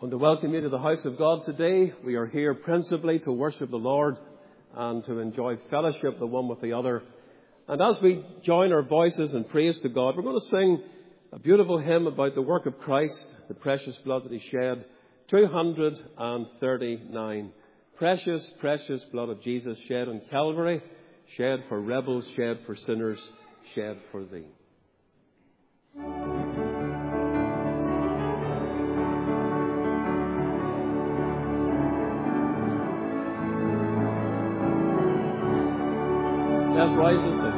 want to welcome you to the house of God today. We are here principally to worship the Lord and to enjoy fellowship the one with the other. And as we join our voices in praise to God, we're going to sing a beautiful hymn about the work of Christ, the precious blood that he shed. 239. Precious, precious blood of Jesus shed on Calvary, shed for rebels, shed for sinners, shed for thee. Let's rise and sing.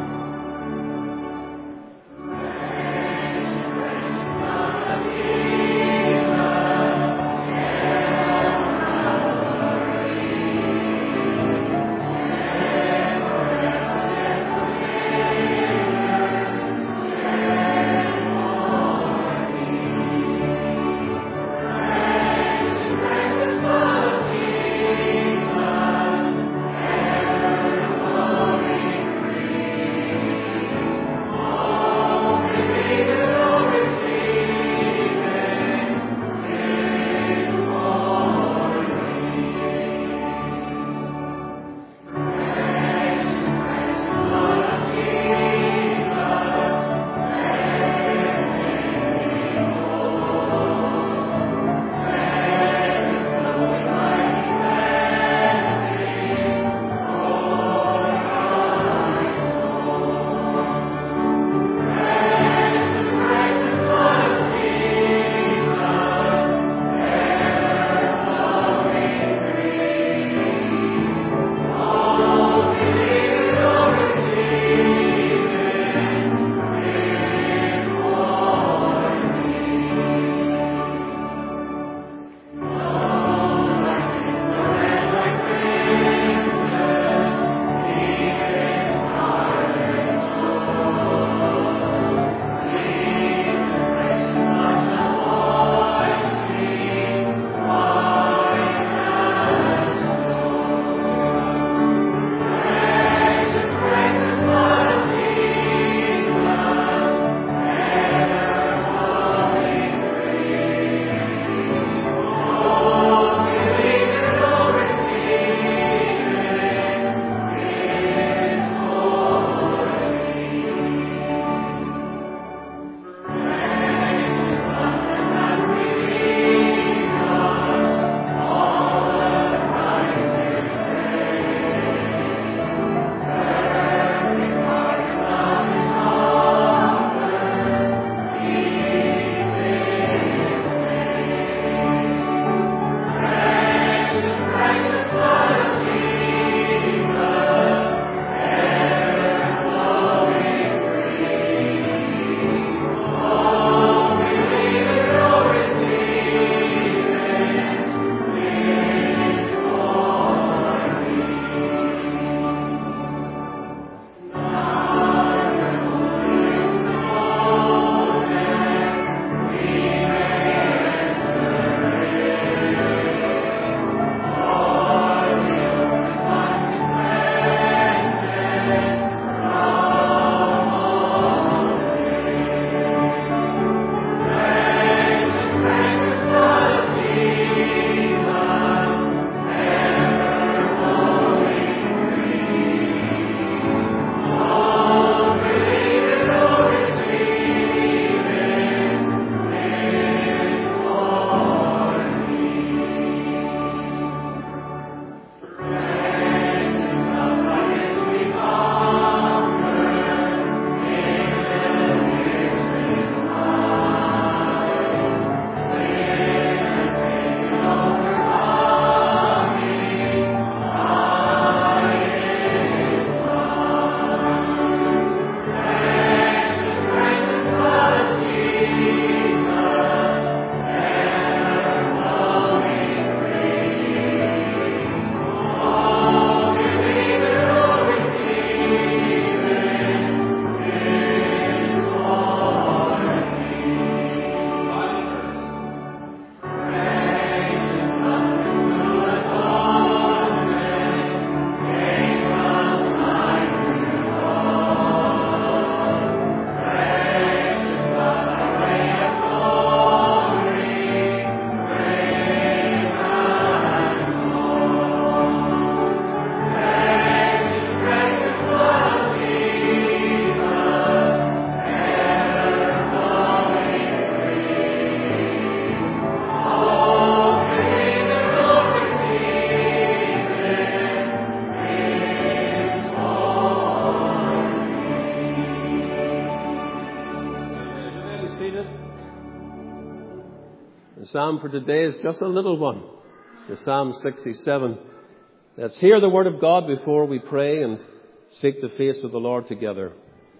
The psalm for today is just a little one, the Psalm 67. Let's hear the word of God before we pray and seek the face of the Lord together.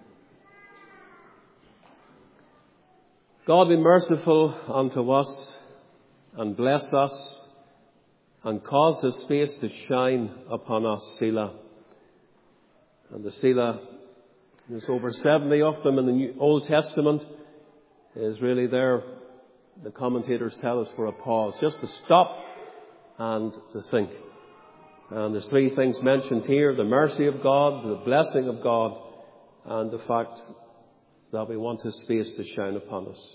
God, be merciful unto us and bless us and cause His face to shine upon us, Selah. And the Selah, there's over 70 of them in the Old Testament, is really there, the commentators tell us, for a pause, just to stop and to think. And there's three things mentioned here: the mercy of God, the blessing of God, and the fact that we want His face to shine upon us.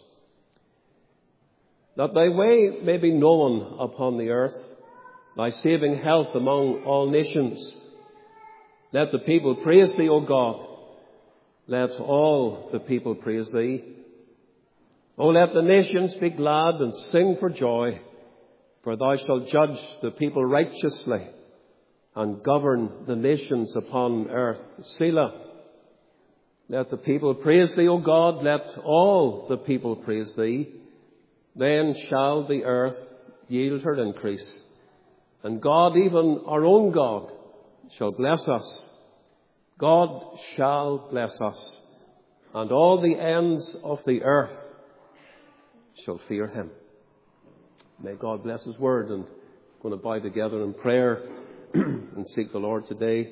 That Thy way may be known upon the earth, Thy saving health among all nations. Let the people praise Thee, O God. Let all the people praise Thee. O let the nations be glad and sing for joy, for Thou shalt judge the people righteously and govern the nations upon earth. Selah. Let the people praise Thee, O God. Let all the people praise Thee. Then shall the earth yield her increase. And God, even our own God, shall bless us. God shall bless us. And all the ends of the earth shall fear Him. May God bless His word. And we're going to bow together in prayer and seek the Lord today.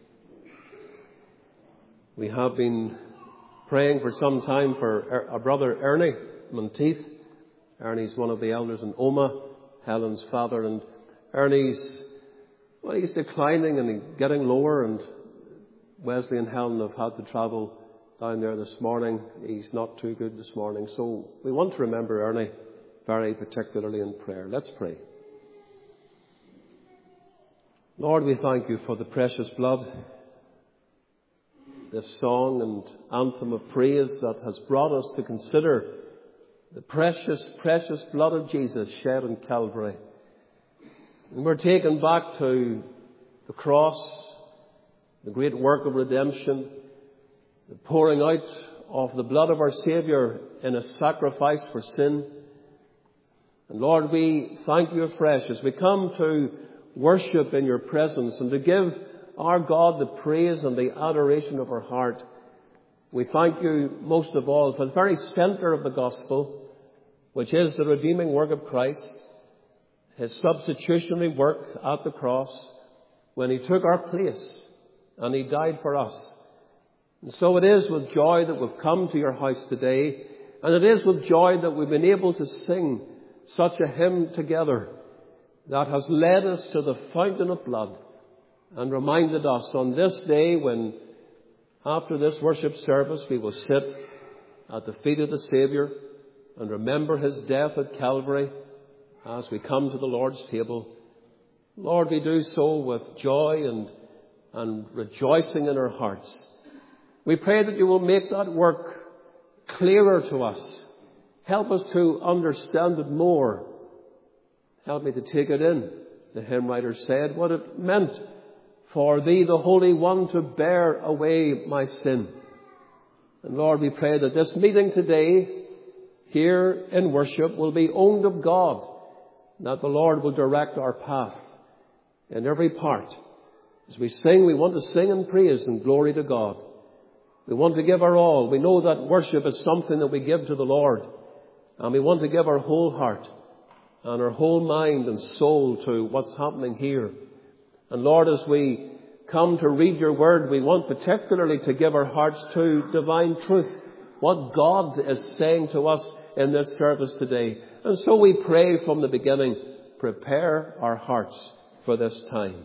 We have been praying for some time for our brother Ernie Monteith. Ernie's one of the elders in Oma, Helen's father, and Ernie's, he's declining and he's getting lower, and Wesley and Helen have had to travel down there this morning. He's not too good this morning, so we want to remember Ernie very particularly in prayer. Let's pray. Lord, we thank You for the precious blood, this song and anthem of praise that has brought us to consider the precious, precious blood of Jesus shed on Calvary. And we're taken back to the cross, the great work of redemption, the pouring out of the blood of our Saviour in a sacrifice for sin. And Lord, we thank You afresh as we come to worship in Your presence and to give our God the praise and the adoration of our heart. We thank You most of all for the very centre of the gospel, which is the redeeming work of Christ, His substitutionary work at the cross when He took our place and He died for us. And so it is with joy that we've come to Your house today, and it is with joy that we've been able to sing such a hymn together that has led us to the fountain of blood and reminded us on this day when, after this worship service, we will sit at the feet of the Saviour and remember His death at Calvary as we come to the Lord's table. Lord, we do so with joy and rejoicing in our hearts. We pray that You will make that work clearer to us. Help us to understand it more. Help me to take it in, the hymn writer said, what it meant for Thee, the Holy One, to bear away my sin. And Lord, we pray that this meeting today here in worship will be owned of God, that the Lord will direct our path in every part. As we sing, we want to sing in praise and glory to God. We want to give our all. We know that worship is something that we give to the Lord, and we want to give our whole heart and our whole mind and soul to what's happening here. And Lord, as we come to read Your word, we want particularly to give our hearts to divine truth, what God is saying to us in this service today. And so we pray from the beginning, prepare our hearts for this time.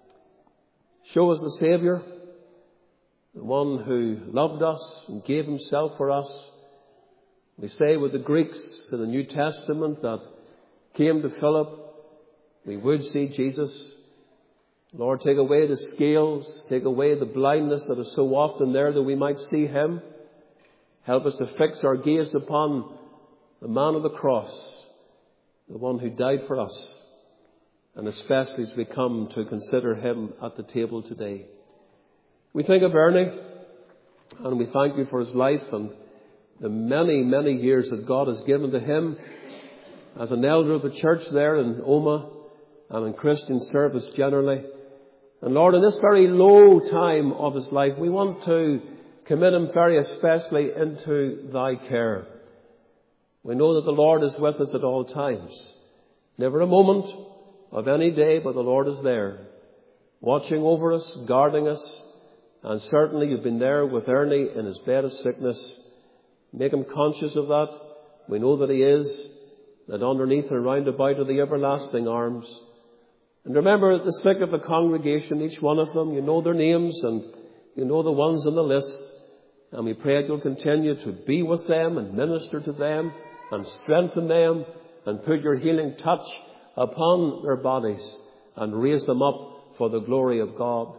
Show us the Saviour, the one who loved us and gave Himself for us. We say with the Greeks in the New Testament that came to Philip, we would see Jesus. Lord, take away the scales, take away the blindness that is so often there, that we might see Him. Help us to fix our gaze upon the man of the cross, the one who died for us, and especially as we come to consider Him at the table today. We think of Ernie, and we thank You for his life and the many, many years that God has given to him. as an elder of the church there in Oma and in Christian service generally. And Lord, in this very low time of his life, we want to commit him very especially into thy care. We know that the Lord is with us at all times. Never a moment of any day, but the Lord is there, watching over us, guarding us. And certainly you've been there with Ernie in his bed of sickness. Make him conscious of that. We know that he is, that underneath and round about are the everlasting arms. And remember the sick of the congregation, each one of them. You know their names and you know the ones on the list. And we pray that you'll continue to be with them and minister to them and strengthen them and put your healing touch upon their bodies and raise them up for the glory of God.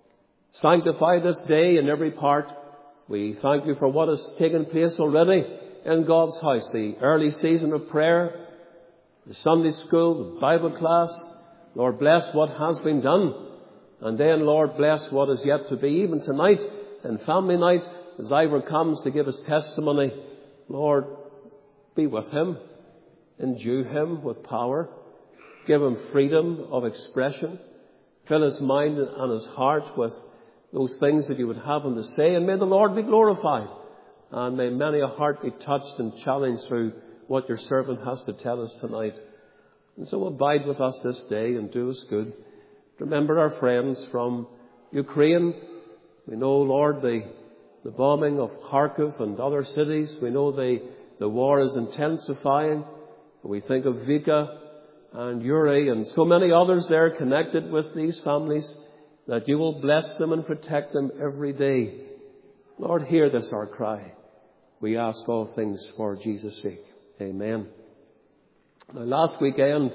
Sanctify this day in every part. We thank you for what has taken place already in God's house. The early season of prayer, the Sunday school, the Bible class. Lord, bless what has been done. And then, Lord, bless what is yet to be. Even tonight, in family night, as Ivor comes to give his testimony, Lord, be with him. Endue him with power. Give him freedom of expression. Fill his mind and his heart with those things that you would have him to say. And may the Lord be glorified. And may many a heart be touched and challenged through what your servant has to tell us tonight. And so abide with us this day and do us good. Remember our friends from Ukraine. We know, Lord, the bombing of Kharkiv and other cities. We know the war is intensifying. We think of Vika and Yuri and so many others there connected with these families, that you will bless them and protect them every day. Lord, hear this our cry. We ask all things for Jesus' sake. Amen. Now, last weekend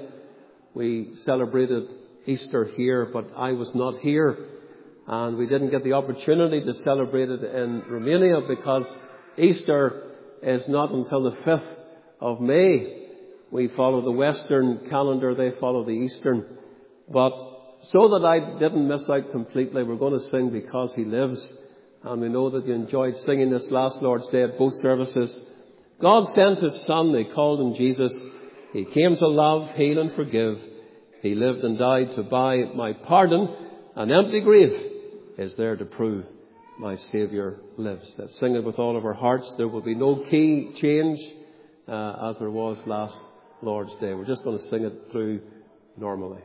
we celebrated Easter here, but I was not here, and we didn't get the opportunity to celebrate it in Romania because Easter is not until the 5th of May. We follow the Western calendar, they follow the Eastern. But so that I didn't miss out completely, we're going to sing Because He Lives. And we know that you enjoyed singing this last Lord's Day at both services. God sent His Son, they called Him Jesus. He came to love, heal and forgive. He lived and died to buy my pardon. An empty grave is there to prove my Saviour lives. Let's sing it with all of our hearts. There will be no key change as there was last Lord's Day. We're just going to sing it through normally.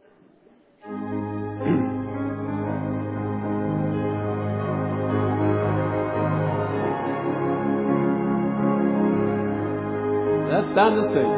Let's stand and sing.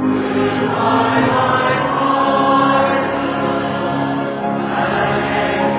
I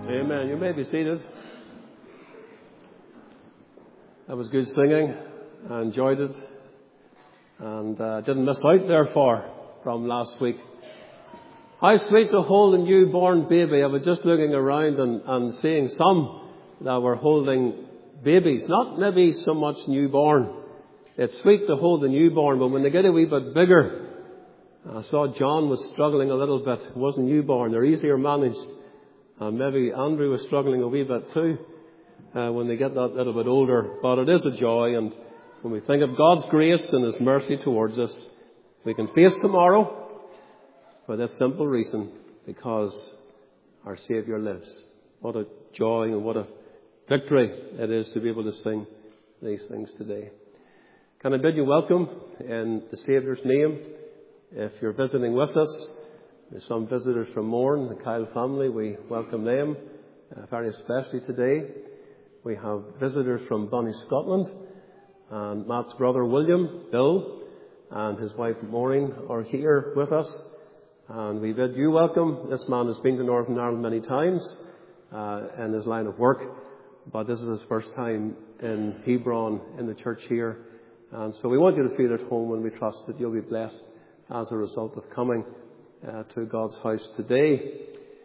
Amen. You may be seated. That was good singing. I enjoyed it. And didn't miss out, therefore, from last week. How sweet to hold a newborn baby. I was just looking around and seeing some that were holding babies. Not maybe so much newborn. It's sweet to hold a newborn, but when they get a wee bit bigger, I saw John was struggling a little bit. He wasn't newborn. They're easier managed. And maybe Andrew was struggling a wee bit too when they get that little bit older. But it is a joy. And when we think of God's grace and His mercy towards us, we can face tomorrow for this simple reason, because our Saviour lives. What a joy and what a victory it is to be able to sing these things today. Can I bid you welcome in the Saviour's name? If you're visiting with us, there's some visitors from Mourne, the Kyle family. We welcome them very especially today. We have visitors from Bonnie, Scotland, and Matt's brother William, Bill, and his wife Maureen are here with us. And we bid you welcome. This man has been to Northern Ireland many times in his line of work, but this is his first time in Hebron in the church here. And so we want you to feel at home, and we trust that you'll be blessed as a result of coming to God's house today.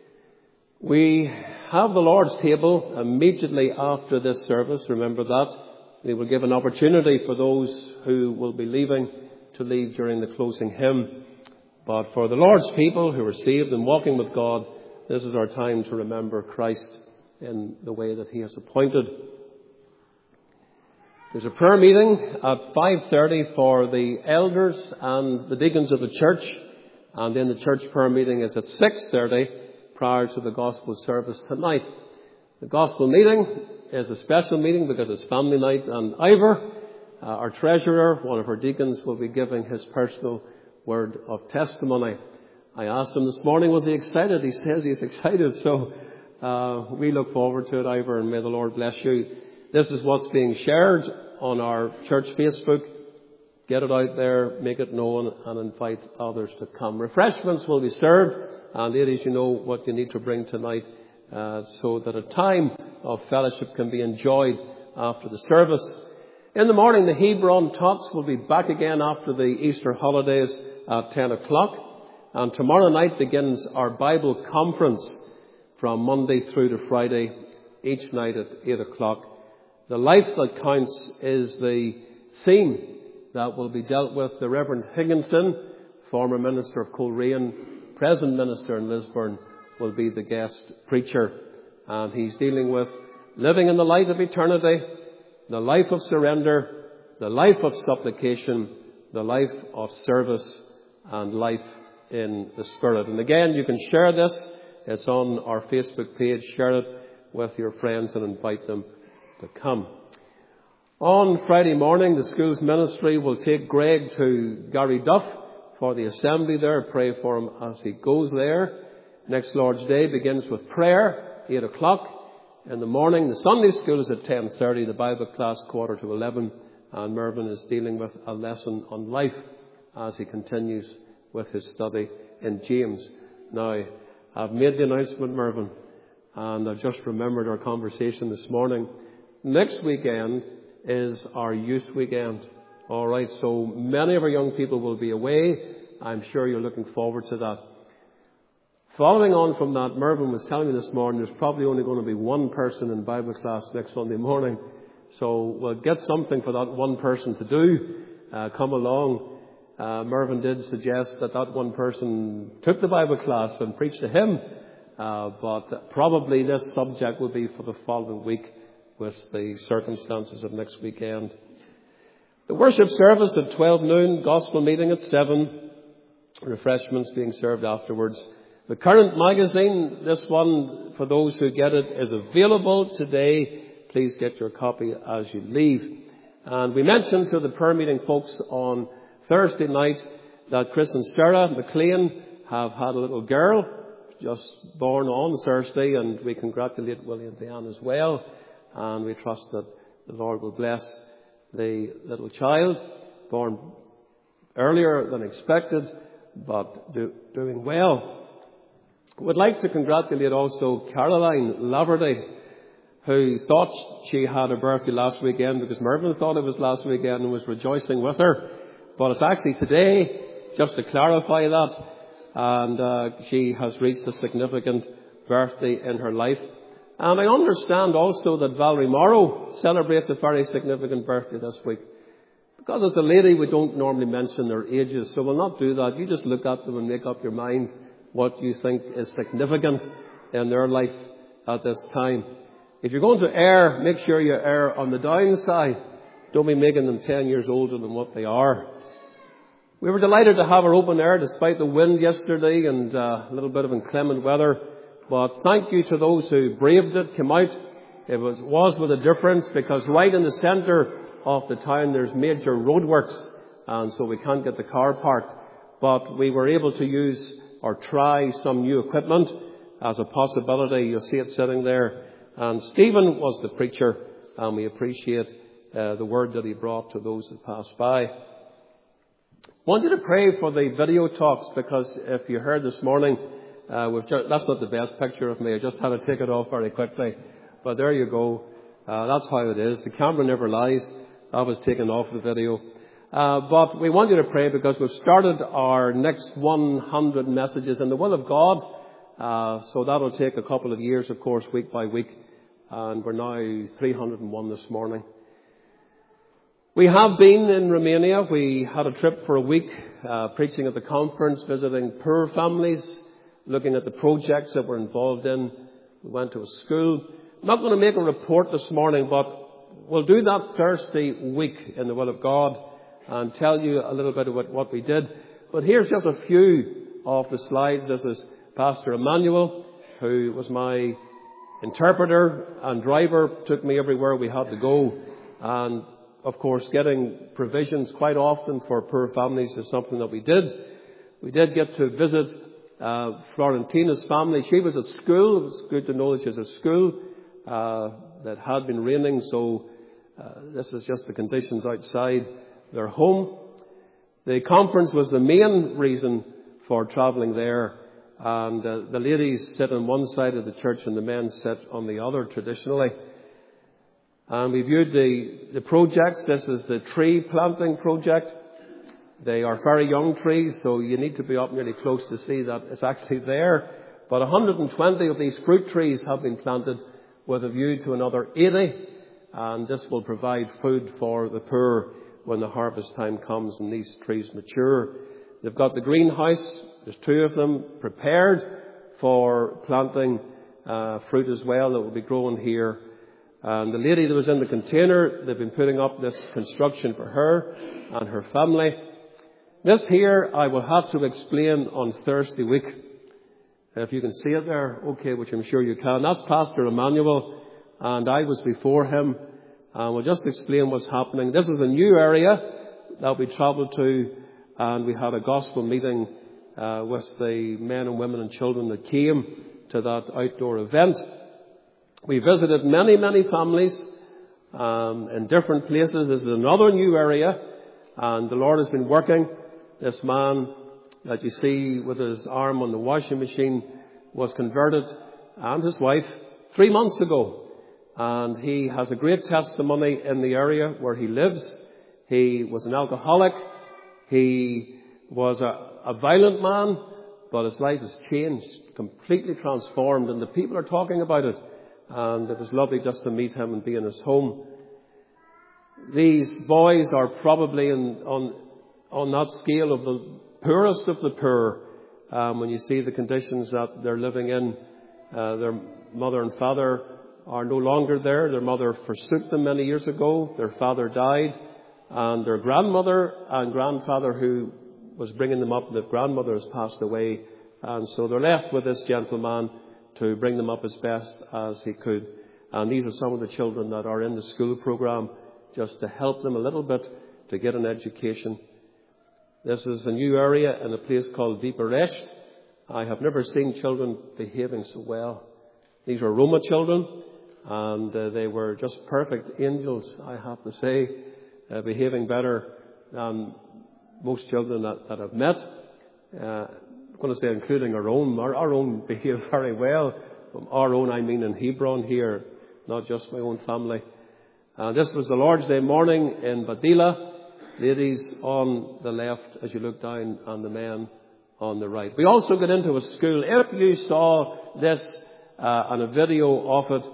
We have the Lord's table immediately after this service. Remember that. We will give an opportunity for those who will be leaving to leave during the closing hymn. But for the Lord's people who are saved and walking with God, this is our time to remember Christ in the way that He has appointed. There's a prayer meeting at 5:30 for the elders and the deacons of the church. And then the church prayer meeting is at 6:30 prior to the gospel service tonight. The gospel meeting is a special meeting because it's family night, and Ivor, our treasurer, one of our deacons, will be giving his personal word of testimony. I asked him this morning, was he excited? He says he's excited. So we look forward to it, Ivor, and may the Lord bless you. This is what's being shared on our church Facebook. Get it out there, make it known, and invite others to come. Refreshments will be served, and ladies, you know what you need to bring tonight so that a time of fellowship can be enjoyed after the service. In the morning, the Hebron Tots will be back again after the Easter holidays at 10 o'clock. And tomorrow night begins our Bible conference from Monday through to Friday, each night at 8 o'clock. The life that counts is the theme that will be dealt with. The Reverend Higginson, former minister of Coleraine, present minister in Lisburn, will be the guest preacher. And he's dealing with living in the light of eternity, the life of surrender, the life of supplication, the life of service, and life in the Spirit. And again, you can share this. It's on our Facebook page. Share it with your friends and invite them to come. On Friday morning, the school's ministry will take Greg to Gary Duff for the assembly there. Pray for him as he goes there. Next Lord's Day begins with prayer, 8 o'clock in the morning. The Sunday school is at 10:30, the Bible class 11:15, and Mervyn is dealing with a lesson on life as he continues with his study in James. Now, I've made the announcement, Mervyn, and I've just remembered our conversation this morning. Next weekend is our youth weekend. All right, so many of our young people will be away. I'm sure you're looking forward to that. Following on from that, Mervyn was telling me this morning there's probably only going to be one person in Bible class next Sunday morning. So we'll get something for that one person to do. Come along. Mervyn did suggest that one person took the Bible class and preached to him. But probably this subject will be for the following week with the circumstances of next weekend. The worship service at 12 noon, gospel meeting at 7, refreshments being served afterwards. The current magazine, this one, for those who get it, is available today. Please get your copy as you leave. And we mentioned to the prayer meeting folks on Thursday night that Chris and Sarah McLean have had a little girl just born on Thursday, and we congratulate Willie and Diane as well. And we trust that the Lord will bless the little child, born earlier than expected, but doing well. Would like to congratulate also Caroline Laverty, who thought she had her birthday last weekend because Mervyn thought it was last weekend and was rejoicing with her. But it's actually today, just to clarify that. And she has reached a significant birthday in her life. And I understand also that Valerie Morrow celebrates a very significant birthday this week. Because as a lady, we don't normally mention their ages, so we'll not do that. You just look at them and make up your mind what you think is significant in their life at this time. If you're going to err, make sure you err on the downside. Don't be making them 10 years older than what they are. We were delighted to have our open air despite the wind yesterday and a little bit of inclement weather. But thank you to those who braved it, came out. It was with a difference because right in the centre of the town there's major roadworks, and so we can't get the car parked. But we were able to use or try some new equipment as a possibility. You'll see it sitting there. And Stephen was the preacher, and we appreciate the word that he brought to those that passed by. I want you to pray for the video talks, because if you heard this morning, that's not the best picture of me. I just had to take it off very quickly. But there you go. That's how it is. The camera never lies. That was taken off the video. But we want you to pray because we've started our next 100 messages in the will of God. So that'll take a couple of years, of course, week by week. And we're now 301 this morning. We have been in Romania. We had a trip for a week, preaching at the conference, visiting poor families, looking at the projects that we're involved in. We went to a school. I'm not going to make a report this morning, but we'll do that Thursday week in the will of God and tell you a little bit about what we did. But here's just a few of the slides. This is Pastor Emmanuel, who was my interpreter and driver, took me everywhere we had to go. And, of course, getting provisions quite often for poor families is something that we did. We did get to visit Florentina's family. She was at school. It was good to know that she was at school. That had been raining, so this is just the conditions outside their home. The conference was the main reason for travelling there, and the ladies sit on one side of the church and the men sit on the other traditionally. And we viewed the projects. This is the tree planting project. They are very young trees, so you need to be up really close to see that it's actually there. But 120 of these fruit trees have been planted with a view to another 80. And this will provide food for the poor when the harvest time comes and these trees mature. They've got the greenhouse. There's 2 of them prepared for planting fruit as well that will be grown here. And the lady that was in the container, they've been putting up this construction for her and her family. This here I will have to explain on Thursday week. If you can see it there, okay, which I'm sure you can. That's Pastor Emmanuel, and I was before him. And we'll just explain what's happening. This is a new area that we travelled to, and we had a gospel meeting with the men and women and children that came to that outdoor event. We visited many, many families in different places. This is another new area, and the Lord has been working. This man that you see with his arm on the washing machine was converted, and his wife, 3 months ago. And he has a great testimony in the area where he lives. He was an alcoholic. He was a violent man, but his life has changed, completely transformed, and the people are talking about it. And it was lovely just to meet him and be in his home. These boys are probably on that scale of the poorest of the poor. When you see the conditions that they're living in, their mother and father are no longer there. Their mother forsook them many years ago. Their father died, and their grandmother and grandfather who was bringing them up, the grandmother has passed away, and so they're left with this gentleman to bring them up as best as he could. And these are some of the children that are in the school program, just to help them a little bit to get an education. This is a new area in a place called Viparesht. I have never seen children behaving so well. These are Roma children, and they were just perfect angels, I have to say, behaving better than most children that I've met. I'm going to say including our own behave very well. From our own, I mean in Hebron here, not just my own family. This was the Lord's Day morning in Badila. Ladies on the left as you look down, and the men on the right. We also got into a school. If you saw this and a video of it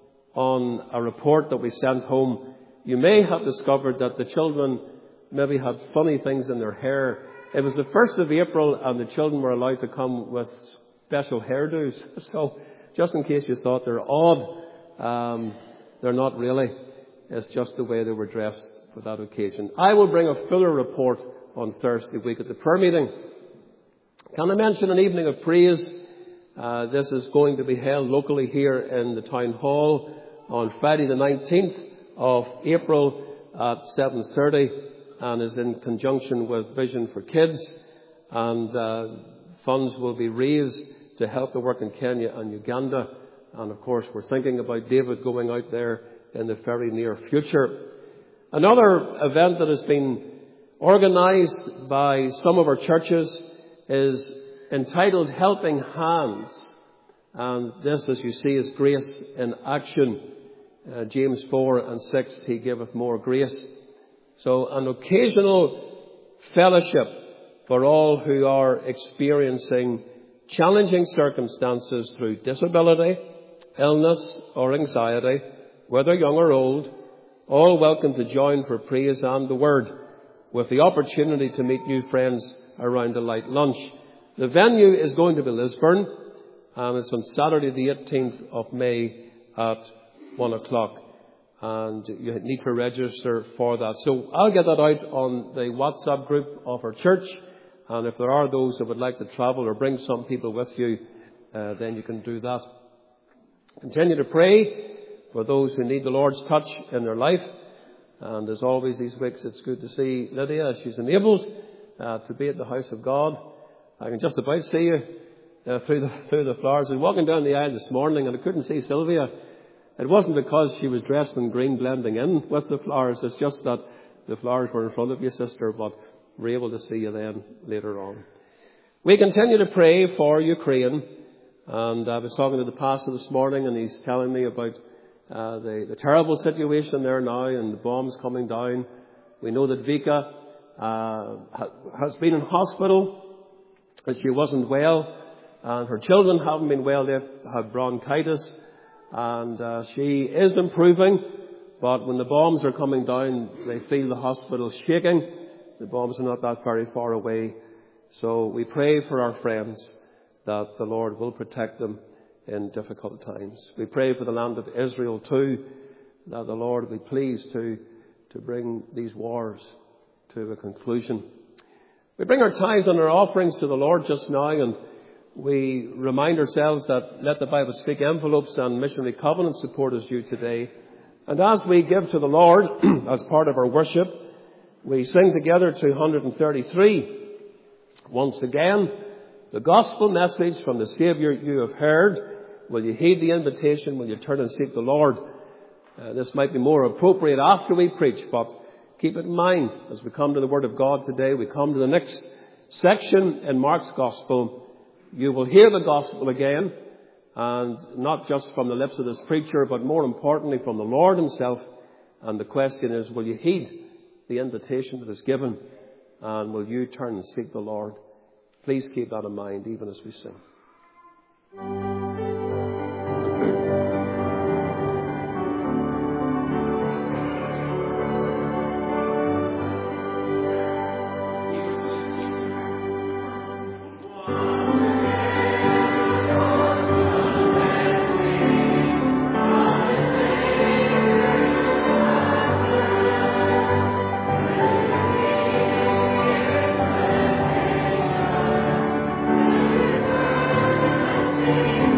on a report that we sent home, you may have discovered that the children maybe had funny things in their hair. It was the 1st of April and the children were allowed to come with special hairdos. So just in case you thought they're odd, they're not really. It's just the way they were dressed for that occasion. I will bring a fuller report on Thursday week at the prayer meeting. Can I mention an evening of praise? This is going to be held locally here in the town hall on Friday the 19th of April at 7:30 and is in conjunction with Vision for Kids, and funds will be raised to help the work in Kenya and Uganda. And of course we're thinking about David going out there in the very near future. Another event that has been organised by some of our churches is entitled Helping Hands. And this, as you see, is grace in action. James 4:6, He giveth more grace. So an occasional fellowship for all who are experiencing challenging circumstances through disability, illness or anxiety, whether young or old, all welcome to join for praise and the word, with the opportunity to meet new friends around a light lunch. The venue is going to be Lisburn, and it's on Saturday the 18th of May at 1 o'clock. And you need to register for that. So I'll get that out on the WhatsApp group of our church. And if there are those that would like to travel or bring some people with you, then you can do that. Continue to pray for those who need the Lord's touch in their life. And as always these weeks, it's good to see Lydia as she's enabled to be at the house of God. I can just about see you through the flowers. I was walking down the aisle this morning and I couldn't see Sylvia. It wasn't because she was dressed in green blending in with the flowers. It's just that the flowers were in front of you, sister, but we're able to see you then later on. We continue to pray for Ukraine. And I was talking to the pastor this morning and he's telling me about the terrible situation there now and the bombs coming down. We know that Vika has been in hospital, and she wasn't well, and her children haven't been well. They have bronchitis, and she is improving, but when the bombs are coming down, they feel the hospital shaking. The bombs are not that very far away. So we pray for our friends that the Lord will protect them in difficult times. We pray for the land of Israel too, that the Lord will be pleased to bring these wars to a conclusion. We bring our tithes and our offerings to the Lord just now, and we remind ourselves that Let the Bible Speak envelopes and missionary covenant support is due today. And as we give to the Lord as part of our worship, we sing together 233. Once again, the gospel message from the Saviour you have heard. Will you heed the invitation? Will you turn and seek the Lord? This might be more appropriate after we preach, but keep it in mind as we come to the Word of God today. We come to the next section in Mark's Gospel. You will hear the Gospel again, and not just from the lips of this preacher, but more importantly from the Lord Himself. And the question is, will you heed the invitation that is given? And will you turn and seek the Lord? Please keep that in mind even as we sing. Thank you.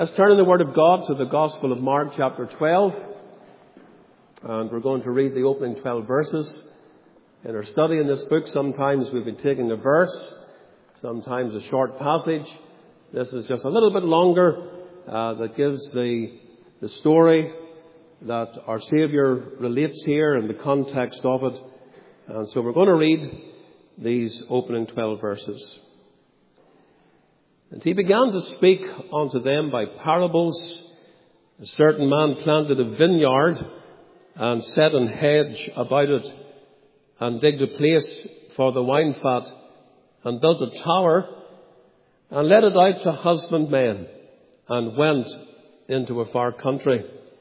Let's turn in the Word of God to the Gospel of Mark chapter 12. And we're going to read the opening 12 verses. In our study in this book, sometimes we've been taking a verse, sometimes a short passage. This is just a little bit longer that gives the story that our Saviour relates here and the context of it. And so we're going to read these opening 12 verses. And he began to speak unto them by parables. A certain man planted a vineyard and set an hedge about it and digged a place for the wine fat and built a tower and let it out to husbandmen and went into a far country.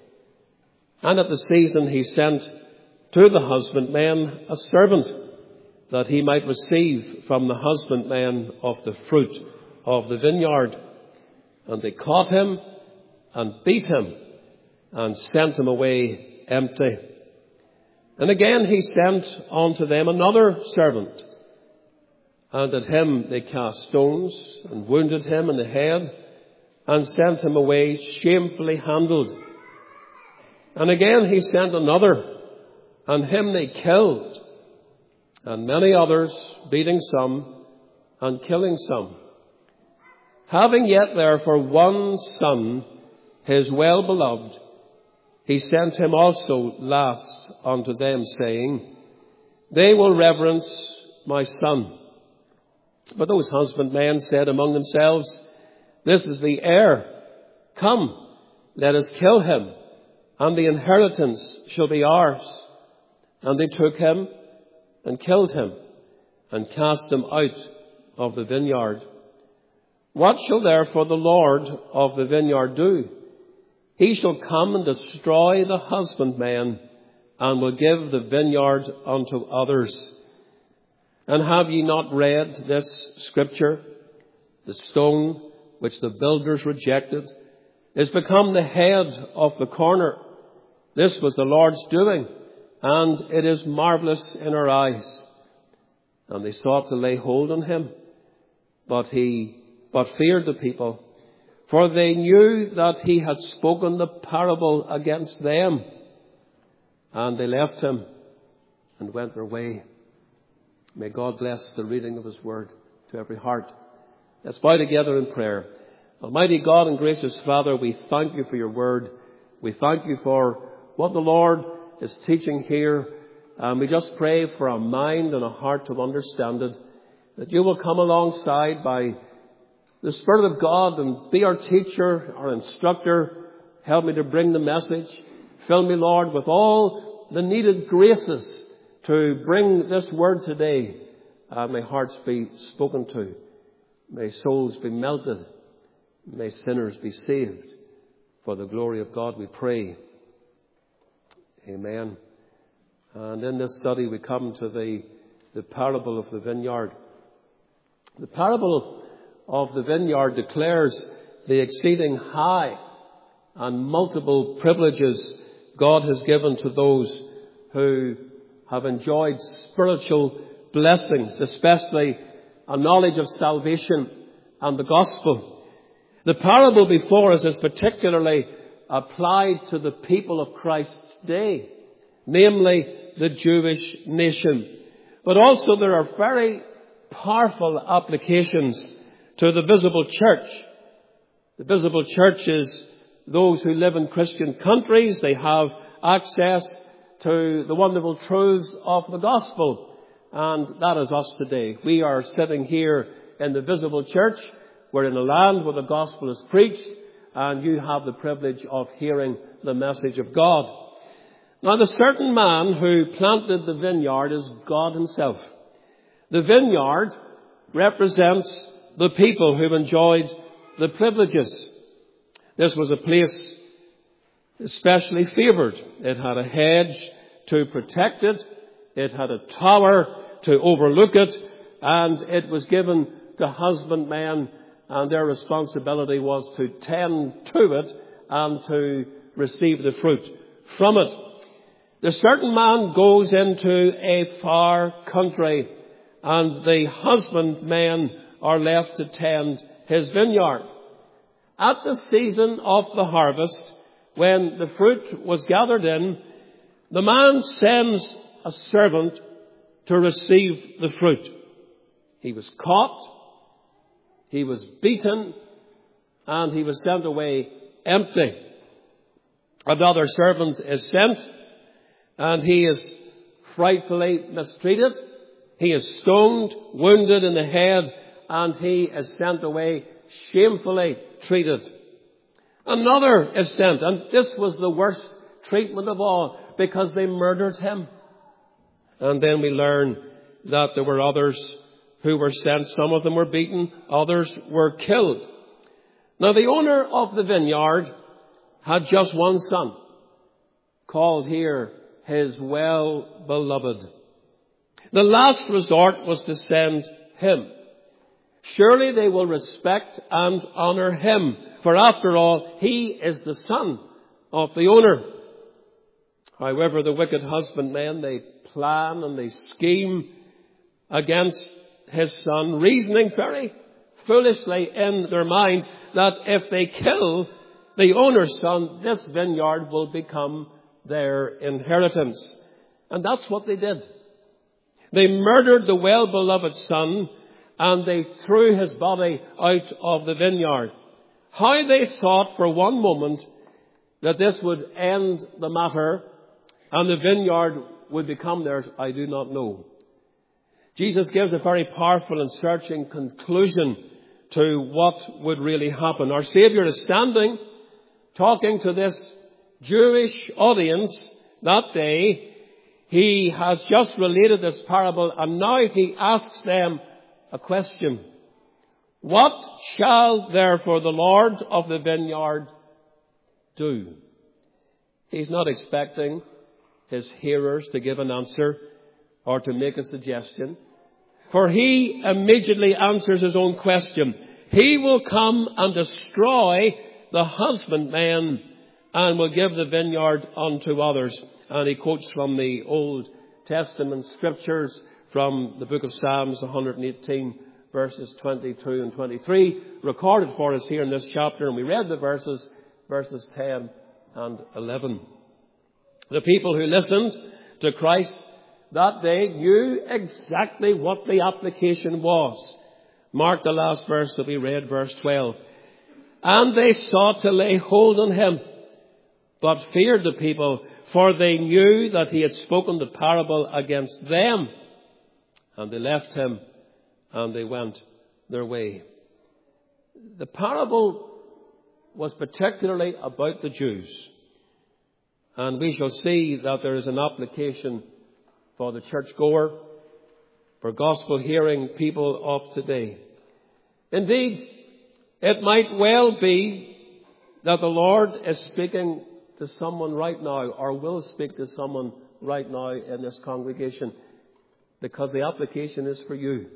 And at the season he sent to the husbandmen a servant that he might receive from the husbandmen of the fruit of the vineyard. And they caught him and beat him and sent him away empty. And again he sent unto them another servant, and at him they cast stones and wounded him in the head and sent him away shamefully handled. And again he sent another, and him they killed, and many others, beating some and killing some. Having yet therefore one son, his well-beloved, he sent him also last unto them, saying, They will reverence my son. But those husbandmen said among themselves, This is the heir. Come, let us kill him, and the inheritance shall be ours. And they took him and killed him and cast him out of the vineyard. What shall therefore the Lord of the vineyard do? He shall come and destroy the husbandmen and will give the vineyard unto others. And have ye not read this scripture? The stone which the builders rejected is become the head of the corner. This was the Lord's doing, and it is marvelous in our eyes. And they sought to lay hold on him, but feared the people, for they knew that he had spoken the parable against them. And they left him and went their way. May God bless the reading of his word to every heart. Let's bow together in prayer. Almighty God and gracious Father, we thank you for your word. We thank you for what the Lord is teaching here. And we just pray for a mind and a heart to understand it, that you will come alongside by the Spirit of God and be our teacher, our instructor. Help me to bring the message. Fill me, Lord, with all the needed graces to bring this word today. May hearts be spoken to. May souls be melted. May sinners be saved. For the glory of God we pray. Amen. And in this study we come to the parable of the vineyard. The parable of the vineyard declares the exceeding high and multiple privileges God has given to those who have enjoyed spiritual blessings, especially a knowledge of salvation and the gospel. The parable before us is particularly applied to the people of Christ's day, namely the Jewish nation. But also there are very powerful applications to the visible church. The visible church is those who live in Christian countries. They have access to the wonderful truths of the gospel. And that is us today. We are sitting here in the visible church. We're in a land where the gospel is preached, and you have the privilege of hearing the message of God. Now, the certain man who planted the vineyard is God himself. The vineyard represents the people who've enjoyed the privileges. This was a place especially favoured. It had a hedge to protect it. It had a tower to overlook it. And it was given to husbandmen, and their responsibility was to tend to it and to receive the fruit from it. The certain man goes into a far country, and the husbandmen are left to tend his vineyard. at the season of the harvest, when the fruit was gathered in, the man sends a servant to receive the fruit. He was caught, he was beaten, and he was sent away empty. Another servant is sent, and he is frightfully mistreated. He is stoned, wounded in the head, and he is sent away shamefully treated. Another is sent, and this was the worst treatment of all, because they murdered him. And then we learn that there were others who were sent. Some of them were beaten, others were killed. Now the owner of the vineyard had just one son, called here his well-beloved. The last resort was to send him. Surely they will respect and honor him, for after all, he is the son of the owner. However, the wicked husbandmen, they plan and they scheme against his son, reasoning very foolishly in their mind that if they kill the owner's son, this vineyard will become their inheritance. And that's what they did. They murdered the well-beloved son, and they threw his body out of the vineyard. How they thought for one moment that this would end the matter and the vineyard would become theirs, I do not know. Jesus gives a very powerful and searching conclusion to what would really happen. Our Savior is standing, talking to this Jewish audience that day. He has just related this parable, and now he asks them a question. What shall therefore the Lord of the vineyard do? He's not expecting his hearers to give an answer or to make a suggestion, for he immediately answers his own question. He will come and destroy the husbandmen and will give the vineyard unto others. And he quotes from the Old Testament scriptures from the book of Psalms 118, verses 22 and 23, recorded for us here in this chapter. And we read the verses 10 and 11. The people who listened to Christ that day knew exactly what the application was. Mark the last verse that we read, verse 12. And they sought to lay hold on him, but feared the people, for they knew that he had spoken the parable against them. And they left him, and they went their way. The parable was particularly about the Jews. And we shall see that there is an application for the churchgoer, for gospel-hearing people of today. Indeed, it might well be that the Lord is speaking to someone right now, or will speak to someone right now in this congregation, because the application is for you.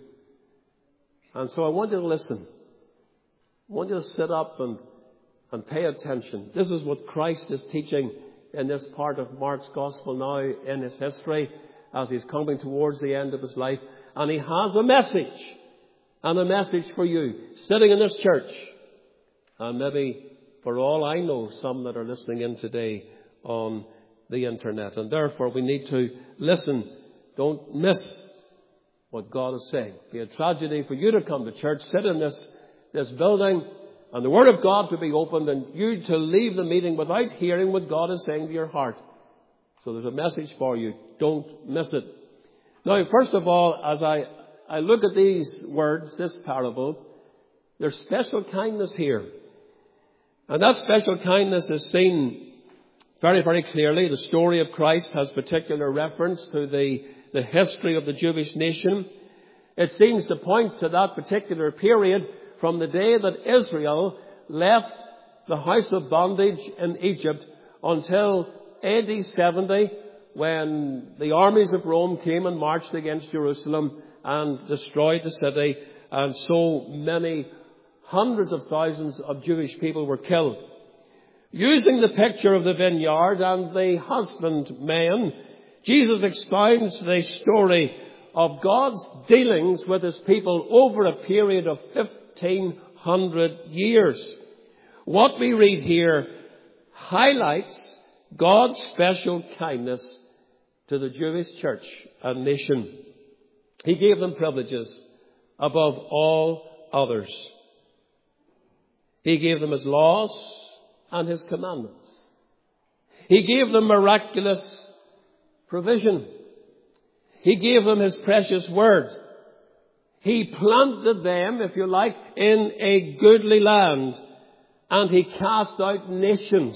And so I want you to listen. I want you to sit up and pay attention. This is what Christ is teaching in this part of Mark's gospel now in his history, as he's coming towards the end of his life. And he has a message, and a message for you, sitting in this church. And maybe, for all I know, some that are listening in today on the internet. And therefore we need to listen. Don't miss what God is saying. It'd be a tragedy for you to come to church, sit in this building, and the Word of God to be opened, and you to leave the meeting without hearing what God is saying to your heart. So there's a message for you. Don't miss it. Now, first of all, as I look at these words, this parable, there's special kindness here. And that special kindness is seen very, very clearly. The story of Christ has particular reference to the history of the Jewish nation. It seems to point to that particular period from the day that Israel left the house of bondage in Egypt until AD 70, when the armies of Rome came and marched against Jerusalem and destroyed the city, and so many hundreds of thousands of Jewish people were killed. Using the picture of the vineyard and the husbandmen, Jesus expounds the story of God's dealings with his people over a period of 1,500 years. What we read here highlights God's special kindness to the Jewish church and nation. He gave them privileges above all others. He gave them His laws and His commandments. He gave them miraculous provision. He gave them His precious word. He planted them, if you like, in a goodly land, and He cast out nations,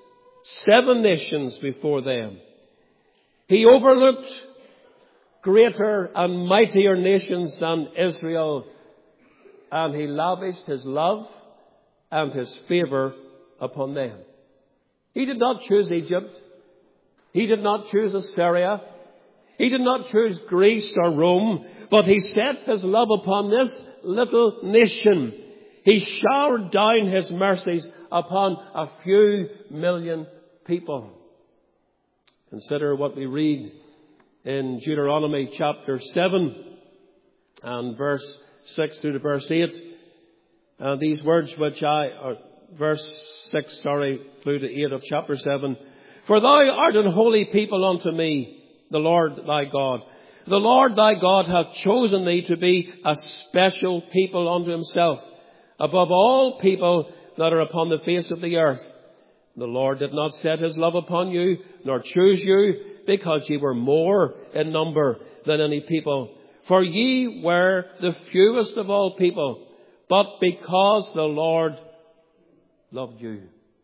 7 nations before them. He overlooked greater and mightier nations than Israel, and He lavished His love and His favour upon them. He did not choose Egypt. He did not choose Assyria. He did not choose Greece or Rome, but He set His love upon this little nation. He showered down His mercies upon a few million people. Consider what we read in Deuteronomy chapter 7 and verse 6 through to verse 8. And these words verse 6, through to 8 of chapter 7. For thou art an holy people unto me, the Lord thy God. The Lord thy God hath chosen thee to be a special people unto Himself, above all people that are upon the face of the earth. The Lord did not set His love upon you, nor choose you, because ye were more in number than any people. For ye were the fewest of all people, but because the Lord loved you.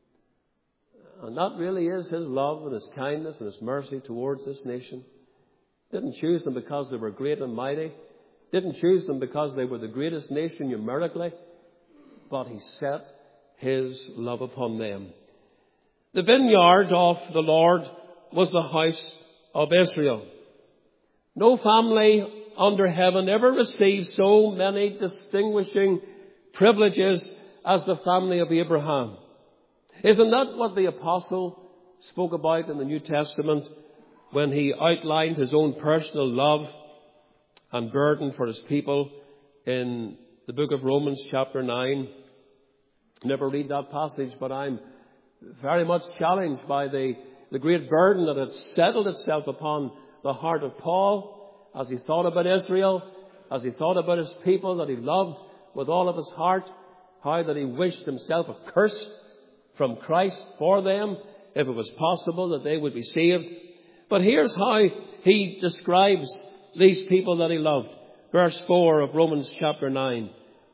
And that really is His love and His kindness and His mercy towards this nation. Didn't choose them because they were great and mighty. Didn't choose them because they were the greatest nation numerically. But He set His love upon them. The vineyard of the Lord was the house of Israel. No family under heaven ever received so many distinguishing privileges as the family of Abraham. Isn't that what the apostle spoke about in the New Testament when he outlined his own personal love and burden for his people in the book of Romans chapter 9? Never read that passage, but I'm very much challenged by the great burden that had settled itself upon the heart of Paul as he thought about Israel, as he thought about his people that he loved with all of his heart, how that he wished himself accursed from Christ for them, if it was possible that they would be saved. But here's how he describes these people that he loved. Verse 4 of Romans chapter 9.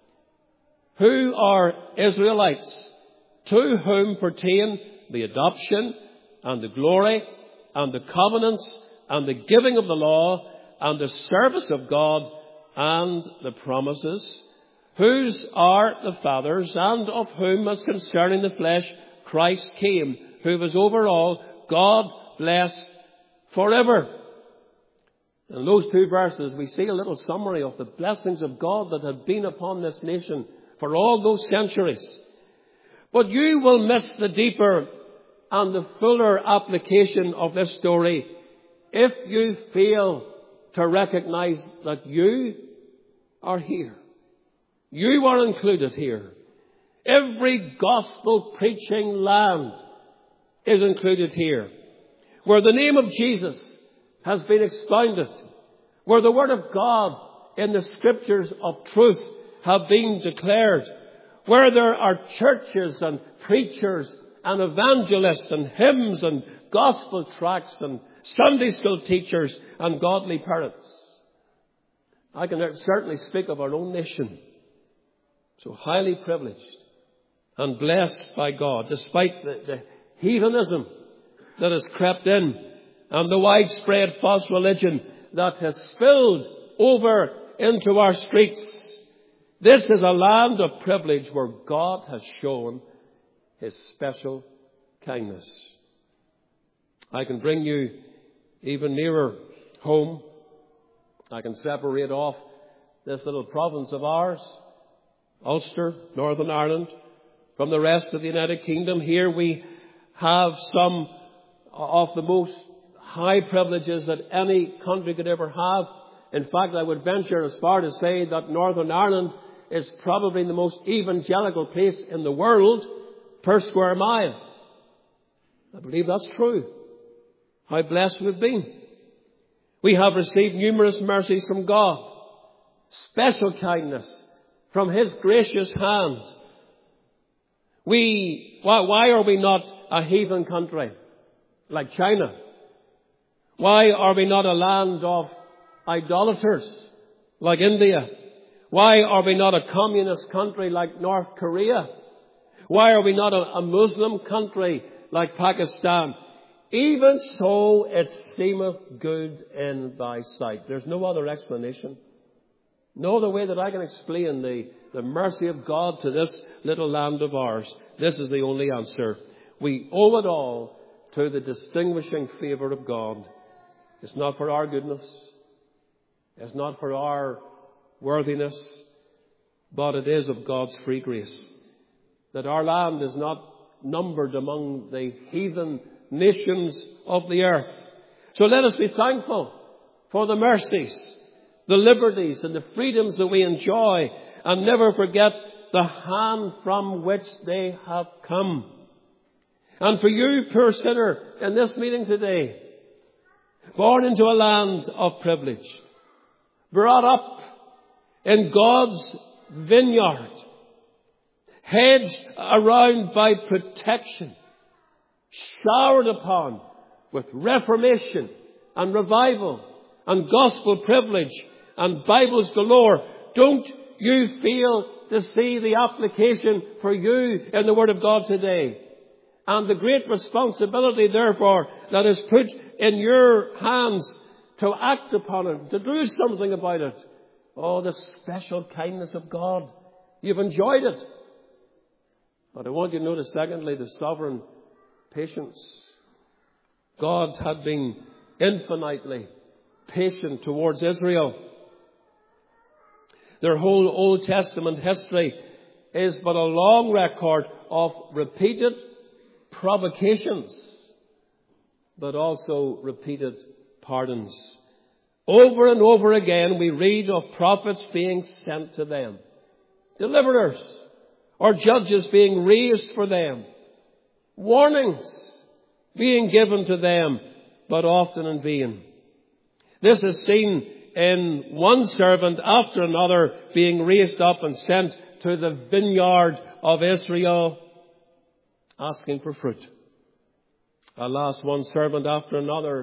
Who are Israelites, to whom pertain the adoption and the glory and the covenants and the giving of the law and the service of God and the promises, whose are the fathers, and of whom, as concerning the flesh, Christ came, who was over all, God bless forever. In those 2 verses, we see a little summary of the blessings of God that had been upon this nation for all those centuries. But you will miss the deeper and the fuller application of this story if you fail to recognize that you are here. You are included here. Every gospel preaching land is included here. Where the name of Jesus has been expounded, where the word of God in the scriptures of truth have been declared, where there are churches and preachers and evangelists and hymns and gospel tracts and Sunday school teachers and godly parents. I can certainly speak of our own nation. So highly privileged and blessed by God, despite the heathenism that has crept in and the widespread false religion that has spilled over into our streets. This is a land of privilege where God has shown His special kindness. I can bring you even nearer home. I can separate off this little province of ours, Ulster, Northern Ireland, from the rest of the United Kingdom. Here we have some of the most high privileges that any country could ever have. In fact, I would venture as far to say that Northern Ireland is probably the most evangelical place in the world per square mile. I believe that's true. How blessed we've been. We have received numerous mercies from God. Special kindness from His gracious hand. Why are we not a heathen country like China? Why are we not a land of idolaters like India? Why are we not a communist country like North Korea? Why are we not a Muslim country like Pakistan? Even so it seemeth good in thy sight. There's no other explanation. No other way that I can explain the mercy of God to this little land of ours. This is the only answer. We owe it all to the distinguishing favour of God. It's not for our goodness. It's not for our worthiness. But it is of God's free grace. That our land is not numbered among the heathen nations of the earth. So let us be thankful for the mercies, the liberties and the freedoms that we enjoy, and never forget the hand from which they have come. And for you, poor sinner, in this meeting today, born into a land of privilege, brought up in God's vineyard, hedged around by protection, showered upon with reformation and revival and gospel privilege and Bibles galore. Don't you fail to see the application for you in the Word of God today. And the great responsibility, therefore, that is put in your hands to act upon it, to do something about it. Oh, the special kindness of God. You've enjoyed it. But I want you to notice, secondly, the sovereign patience. God had been infinitely patient towards Israel. Their whole Old Testament history is but a long record of repeated provocations, but also repeated pardons. Over and over again we read of prophets being sent to them, deliverers or judges being raised for them, warnings being given to them, but often in vain. This is seen in one servant after another being raised up and sent to the vineyard of Israel, asking for fruit. Alas, one servant after another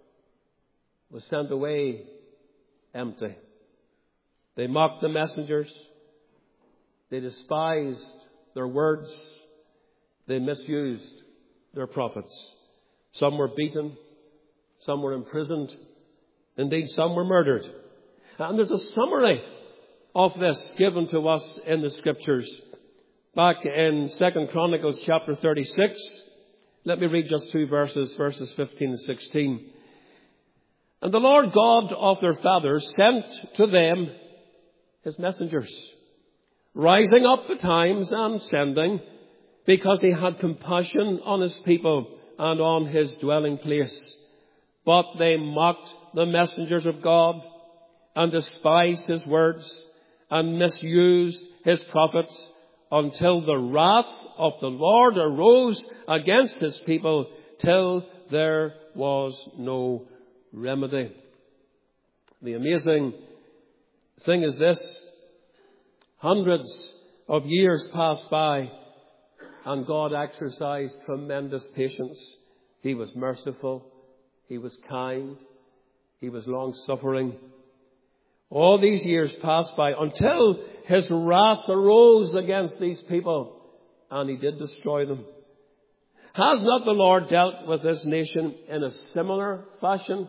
was sent away empty. They mocked the messengers. They despised their words. They misused their prophets. Some were beaten. Some were imprisoned. Indeed, some were murdered. And there's a summary of this given to us in the Scriptures. Back in 2 Chronicles chapter 36, let me read just two verses 15 and 16. And the Lord God of their fathers sent to them His messengers, rising up betimes and sending, because He had compassion on His people and on His dwelling place. But they mocked the messengers of God and despised His words and misused His prophets, until the wrath of the Lord arose against His people, till there was no remedy. The amazing thing is this: hundreds of years passed by, and God exercised tremendous patience. He was merciful. He was kind. He was long-suffering. All these years passed by until His wrath arose against these people, and He did destroy them. Has not the Lord dealt with this nation in a similar fashion?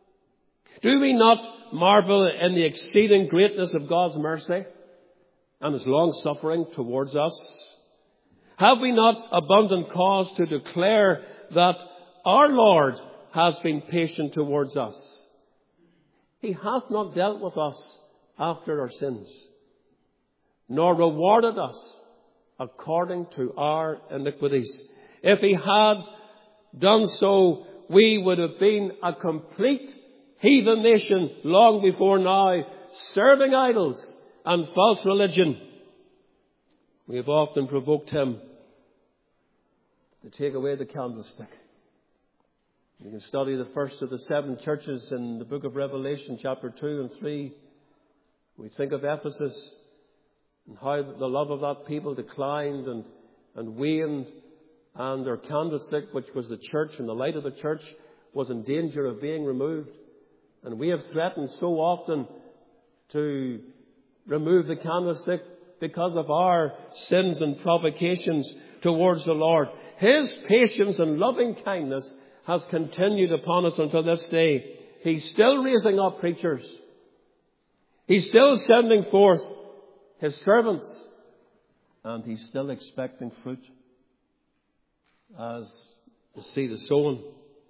Do we not marvel in the exceeding greatness of God's mercy and His long-suffering towards us? Have we not abundant cause to declare that our Lord has been patient towards us? He hath not dealt with us after our sins, nor rewarded us according to our iniquities. If He had done so, we would have been a complete heathen nation long before now, serving idols and false religion. We have often provoked Him to take away the candlestick. You can study the first of the 7 churches in the book of Revelation, chapter 2 and 3. We think of Ephesus and how the love of that people declined and waned, and their candlestick, which was the church and the light of the church, was in danger of being removed. And we have threatened so often to remove the candlestick because of our sins and provocations towards the Lord. His patience and loving kindness has continued upon us until this day. He's still raising up preachers. He's still sending forth His servants. And He's still expecting fruit as the seed is sown.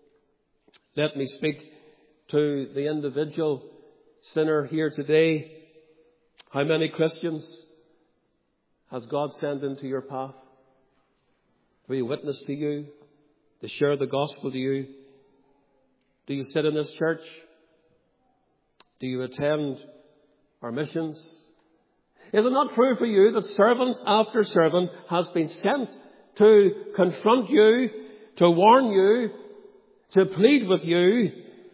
Let me speak to the individual sinner here today. How many Christians has God sent into your path to be a witness to you, to share the gospel to you? Do you sit in this church? Do you attend our missions? Is it not true for you that servant after servant has been sent to confront you, to warn you, to plead with you?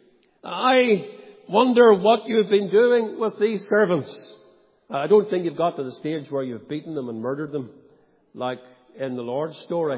I wonder what you've been doing with these servants. I don't think you've got to the stage where you've beaten them and murdered them, like in the Lord's story.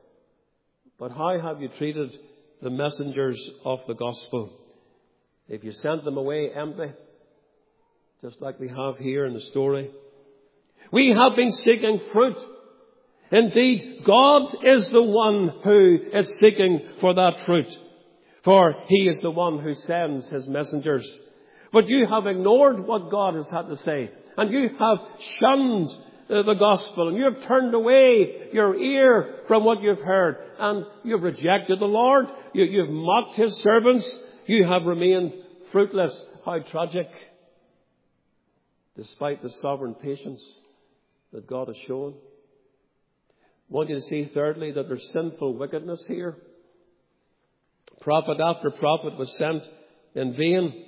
But how have you treated the messengers of the gospel? If you sent them away empty, just like we have here in the story. We have been seeking fruit. Indeed, God is the one who is seeking for that fruit. For He is the one who sends His messengers. But you have ignored what God has had to say. And you have shunned the gospel. And you have turned away your ear from what you've heard. And you've rejected the Lord. You've mocked His servants. You have remained fruitless. How tragic. Despite the sovereign patience that God has shown. I want you to see, thirdly, that there's sinful wickedness here. Prophet after prophet was sent in vain.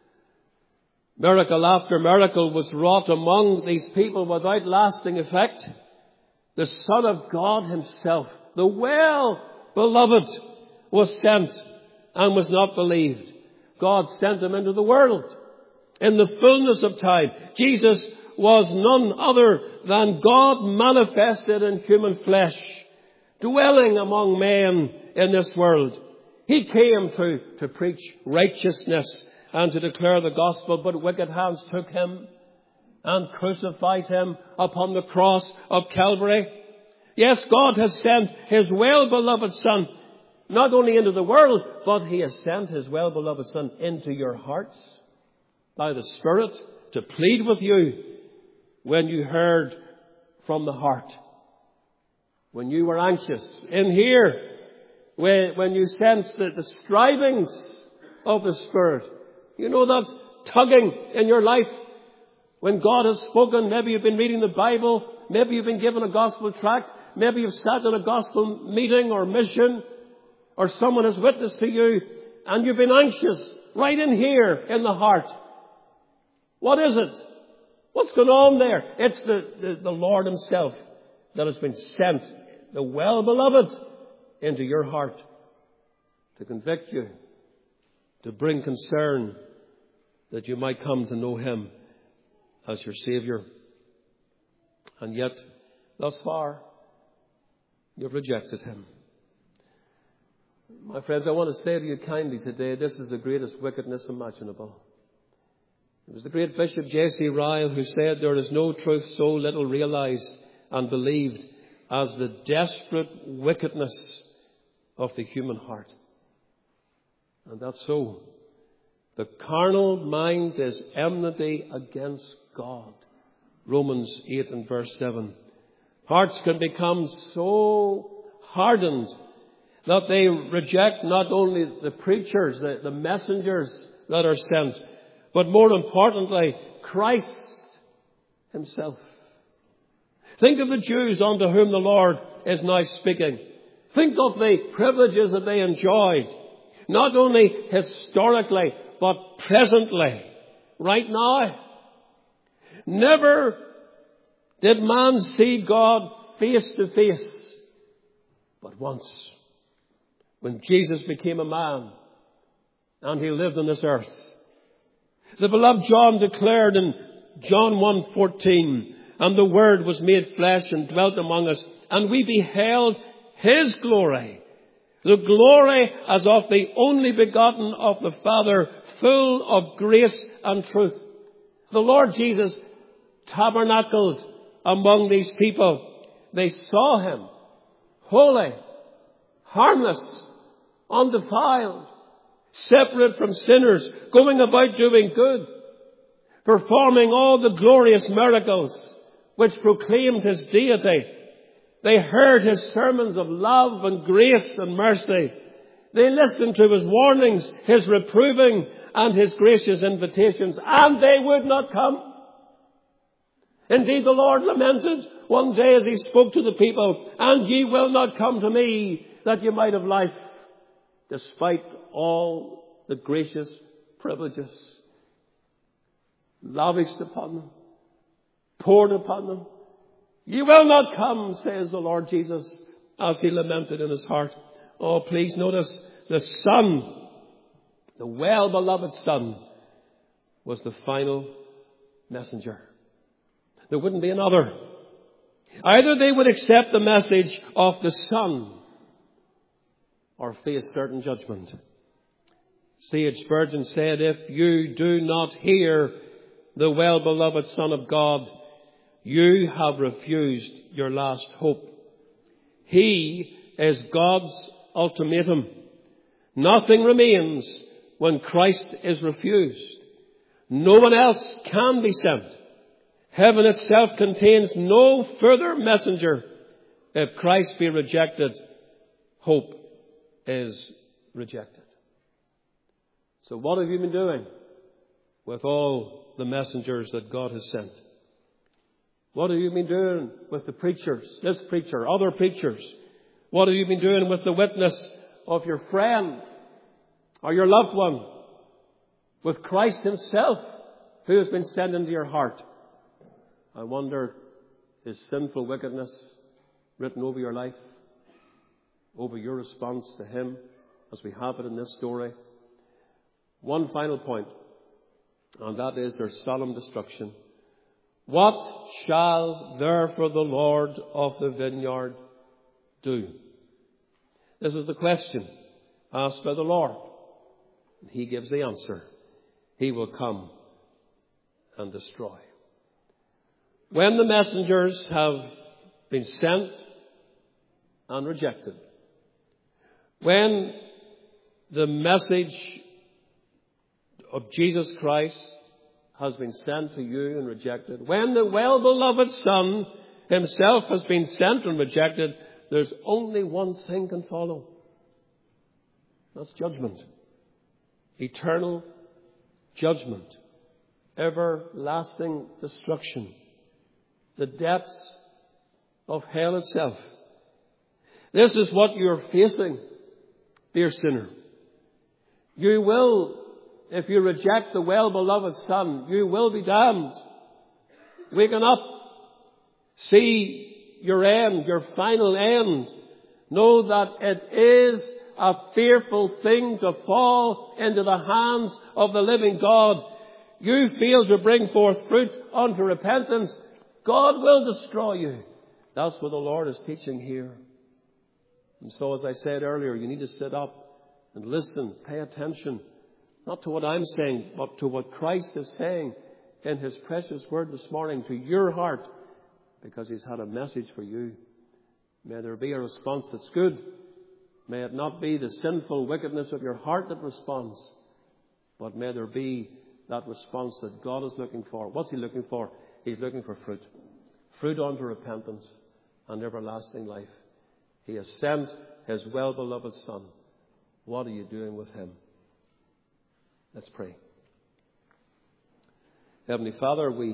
Miracle after miracle was wrought among these people without lasting effect. The Son of God Himself, the well-beloved, was sent and was not believed. God sent Him into the world in the fullness of time. Jesus was none other than God manifested in human flesh, dwelling among men in this world. He came to preach righteousness and to declare the gospel, but wicked hands took Him and crucified Him upon the cross of Calvary. Yes, God has sent His well-beloved Son not only into the world, but He has sent His well-beloved Son into your hearts by the Spirit to plead with you when you heard from the heart. When you were anxious in here, when you sensed the strivings of the Spirit. You know that tugging in your life when God has spoken. Maybe you've been reading the Bible. Maybe you've been given a gospel tract. Maybe you've sat in a gospel meeting or mission, or someone has witnessed to you and you've been anxious right in here in the heart. What is it? What's going on there? It's the Lord Himself that has been sent, the well-beloved, into your heart to convict you, to bring concern that you might come to know Him as your Saviour. And yet, thus far, you've rejected Him. My friends, I want to say to you kindly today, this is the greatest wickedness imaginable. It was the great Bishop J.C. Ryle who said, there is no truth so little realized and believed as the desperate wickedness of the human heart. And that's so. The carnal mind is enmity against God. Romans 8 and verse 7. Hearts can become so hardened that they reject not only the preachers, the messengers that are sent, but more importantly, Christ Himself. Think of the Jews unto whom the Lord is now speaking. Think of the privileges that they enjoyed, not only historically, but presently, right now. Never did man see God face to face but once. When Jesus became a man and he lived on this earth. The beloved John declared in John 1:14, and the Word was made flesh and dwelt among us, and we beheld his glory. The glory as of the only begotten of the Father, full of grace and truth. The Lord Jesus tabernacled among these people. They saw him, holy, harmless, undefiled, separate from sinners, going about doing good, performing all the glorious miracles which proclaimed his deity. They heard his sermons of love and grace and mercy. They listened to his warnings, his reproving, and his gracious invitations, and they would not come. Indeed, the Lord lamented one day as he spoke to the people, and ye will not come to me that ye might have life, despite all the gracious privileges lavished upon them, poured upon them. Ye will not come, says the Lord Jesus, as he lamented in his heart. Oh, please notice the Son, the well-beloved Son, was the final messenger. There wouldn't be another. Either they would accept the message of the Son or face certain judgment. C.H. Spurgeon said, if you do not hear the well-beloved Son of God, you have refused your last hope. He is God's ultimatum. Nothing remains when Christ is refused. No one else can be sent. Heaven itself contains no further messenger. If Christ be rejected, hope is rejected. So what have you been doing with all the messengers that God has sent? What have you been doing with the preachers, this preacher, other preachers? What have you been doing with the witness of your friend or your loved one? With Christ himself, who has been sent into your heart? I wonder, is sinful wickedness written over your life, over your response to him, as we have it in this story? One final point, and that is their solemn destruction. What shall therefore the Lord of the vineyard do? This is the question asked by the Lord. He gives the answer. He will come and destroy. When the messengers have been sent and rejected, when the message of Jesus Christ has been sent to you and rejected, when the well-beloved Son himself has been sent and rejected, there's only one thing can follow. That's judgment. Eternal judgment. Everlasting destruction. The depths of hell itself. This is what you're facing, dear sinner. You will, if you reject the well-beloved Son, you will be damned. Waken up. See your end, your final end. Know that it is a fearful thing to fall into the hands of the living God. You fail to bring forth fruit unto repentance, God will destroy you. That's what the Lord is teaching here. And so, as I said earlier, you need to sit up and listen, pay attention, not to what I'm saying, but to what Christ is saying in his precious word this morning to your heart, because he's had a message for you. May there be a response that's good. May it not be the sinful wickedness of your heart that responds, but may there be that response that God is looking for. What's he looking for? He's looking for fruit. Fruit unto repentance and everlasting life. He has sent his well-beloved Son. What are you doing with him? Let's pray. Heavenly Father, we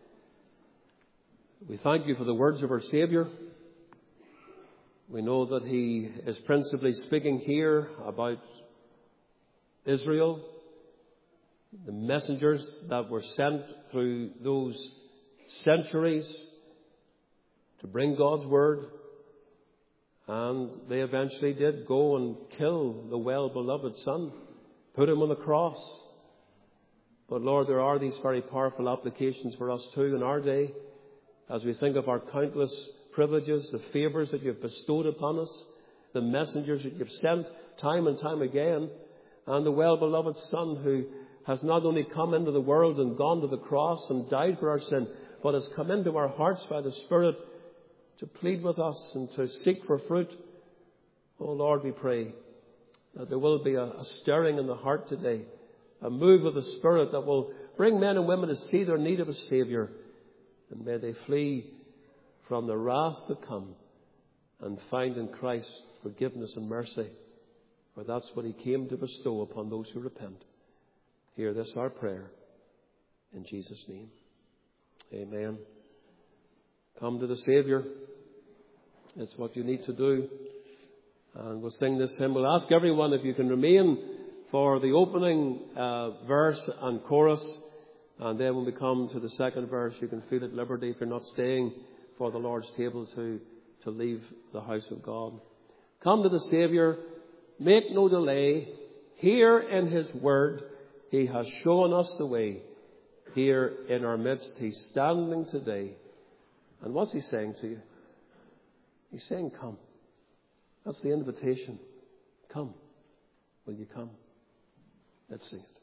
thank you for the words of our Saviour. We know that he is principally speaking here about Israel, the messengers that were sent through those centuries to bring God's word. And they eventually did go and kill the well-beloved Son, put him on the cross. But Lord, there are these very powerful applications for us too in our day, as we think of our countless privileges, the favours that you've bestowed upon us, the messengers that you've sent time and time again, and the well-beloved Son who has not only come into the world and gone to the cross and died for our sin, but has come into our hearts by the Spirit to plead with us and to seek for fruit. Oh Lord, we pray that there will be a stirring in the heart today, a move of the Spirit that will bring men and women to see their need of a Saviour. And may they flee from the wrath to come and find in Christ forgiveness and mercy. For that's what he came to bestow upon those who repent. Hear this, our prayer, in Jesus' name. Amen. Come to the Saviour. It's what you need to do. And we'll sing this hymn. We'll ask everyone if you can remain for the opening verse and chorus. And then when we come to the second verse, you can feel at liberty, if you're not staying for the Lord's table, to leave the house of God. Come to the Saviour. Make no delay. Here in his word, he has shown us the way. Here in our midst, he's standing today. And what's he saying to you? He's saying, come. That's the invitation. Come. Will you come? Let's sing it.